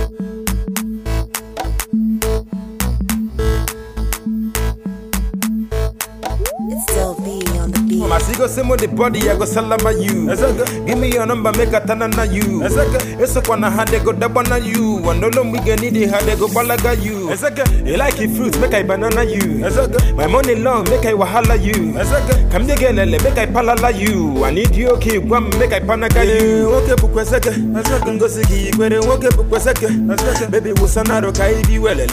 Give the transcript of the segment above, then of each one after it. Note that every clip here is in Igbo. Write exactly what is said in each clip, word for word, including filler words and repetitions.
Masigo simo the body, I go salama you. Give me your number, make a tanana you. It's a kwana hade go dabana you. And no long we get needy hade go balaga you. You like it fruit, make I banana you. My money long, make I wahala you. Come again, make I palala you. I need you, okay, one make I panaga you. Okay, book a second. Go see, where they walk up a second. Baby, was another kaibi well.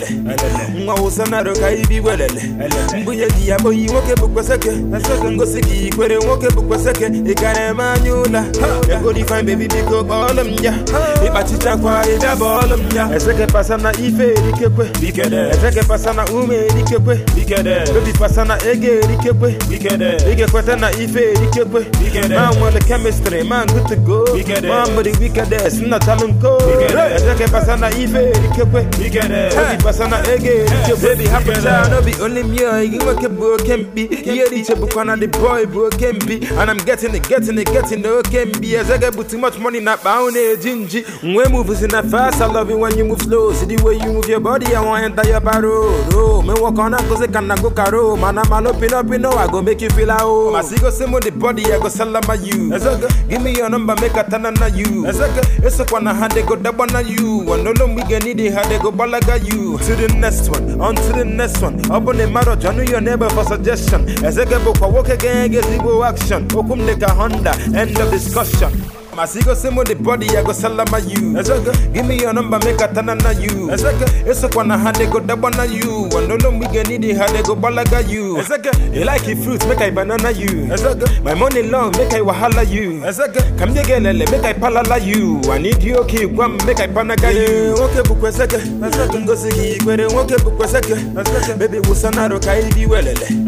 Was another kaibi well. Buya diabo, you walk up a second. Go see. Kwere woke up a second, it got a manuala. You go define baby because all of them, yeah. If I teach a quiet, a ball of them, yeah. A second persona, if a rikwe, a second persona, ume rikwe, baby persona, ege rikwe, bigger quatana, if a rikwe, man, want the chemistry, man, good to go. Man, but the wickedness, not talent go. A second persona, if a rikwe, baby persona, ege rikwe, baby, happy child, no be only me, you work a book can be, here, it's a book on the boy. Can be, and I'm getting it, getting it, getting it, can be. As I get too much money, not bound a gingy. When moves in that fast, I love it when you move slow. See the way you move your body, I want to enter your barrel. Oh, me walk on, cause I can't go caro. Man, I'm an open up, you know, I go make you feel like oh. I see go simo the body, I go salama you. Give me your number, make a tanana you. It's a one hand, they go dabana you. And no long we get needy, how they go balaga you. To the next one, on to the next one. Up on the marriage, I know your neighbor for suggestion. As I get book, I walk again. Zero action, okum neka Honda, end of discussion. Masigo simo the body, I go salama you. Give me your number, make a tanana you. It's a kwana hade go dabana you. And no long we get needy, hade go balaga you. You like it fruit, make I banana you. My money long, make I wahala you. Come again, make I palala you. I need you, okay, one make I panaga you. Okay, book a second. Go see, where okay, book a second. Baby, was another kaibi well.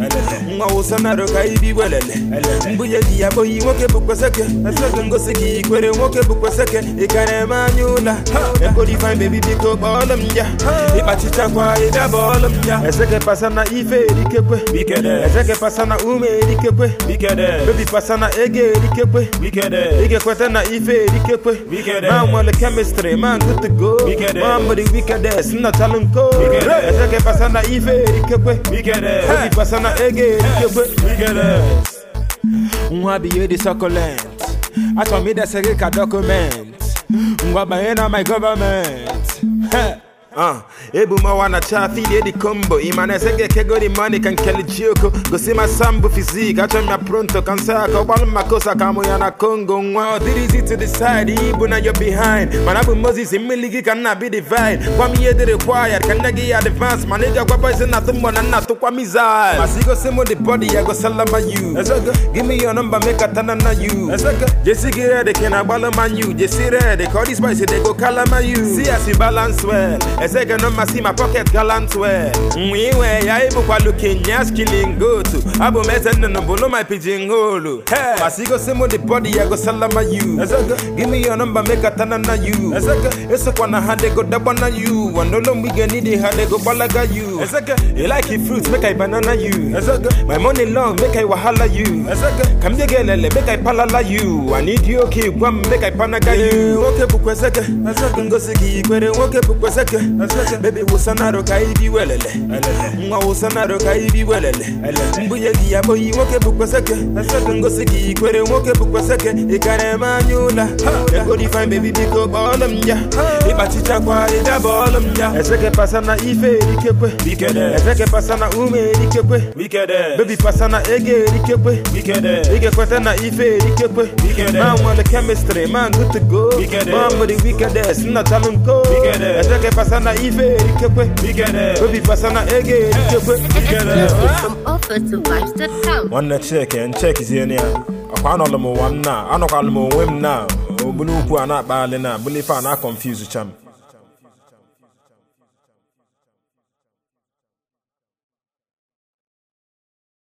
Was another kaibi well. Buya diabo, you okay, book a second. Go see. Kwere woke up a second, it got a manuala. You go define baby because all of them, yeah. If I teach a quiet, a ball of them, yeah. A second persona, if a rikwe, a second persona, ume rikwe, baby persona, ege rikwe, ege quatana, if a rikwe, man, want the chemistry, man, good to go. Man, but the wickedness, not talent go. A second persona, if a rikwe, baby persona, ege rikwe. Mwabi the succulent. I told me that's a document. Mwabayena my government. Uh, Ebuma wana cha fili di combo. Imane sege kego di money can kill the joko. Go see my sambu physique. I turn my pronto cansaka. One makosa kamo yana Congo. Wow, did easy to decide. Ibu na you're behind. Man abu Moses in miligi cannot be divide. Kwa mi yedi required. Can nagi advance. Manager kwa boys na tumbo na natu kwa mizai. Masigo simo the body. I go salama you. Give me your number. Make a tanana you. Jesse Gire they can abala man you. Jesse Red they call this spicy. They go kalama you. See as you balance well. A second number see my pocket gallant wear. We wear ya able kwa looking yas killing go to. Abo mesen no bolo my pigeon hole. Hey, Masigo simo the body I go salama you. Give me your number make a tanana you. It's a kwana hade go dabana you. And no long we get needy hade go balaga you. You like it fruits make I banana you. My money long make I wahala you. Come again make I palala you. I need you okay one make I panaga you. Okay book a second. Go see kwere okay book a second. Baby was another kaibi well. Was another kaibi well. Buya diabo you walk a book a second. Go see kwere walk a book a second. It got a manuala. You go define baby because all of them, yeah. If I teach a quiet, a ball of them, yeah. A second persona, if a rikwe, a second persona, ume rikwe, baby persona, ege rikwe, ege quatana, if a rikwe, man, want the chemistry, man, good to go. Man, but the wickedness, not talent go. A second persona, if a rikwe, baby persona, ege rikwe. From offer to vibes dot com. One check and check is here now. I can't all them one now. I don't call them women now. Obunu ku ana ba le na, believe I na confuse cham.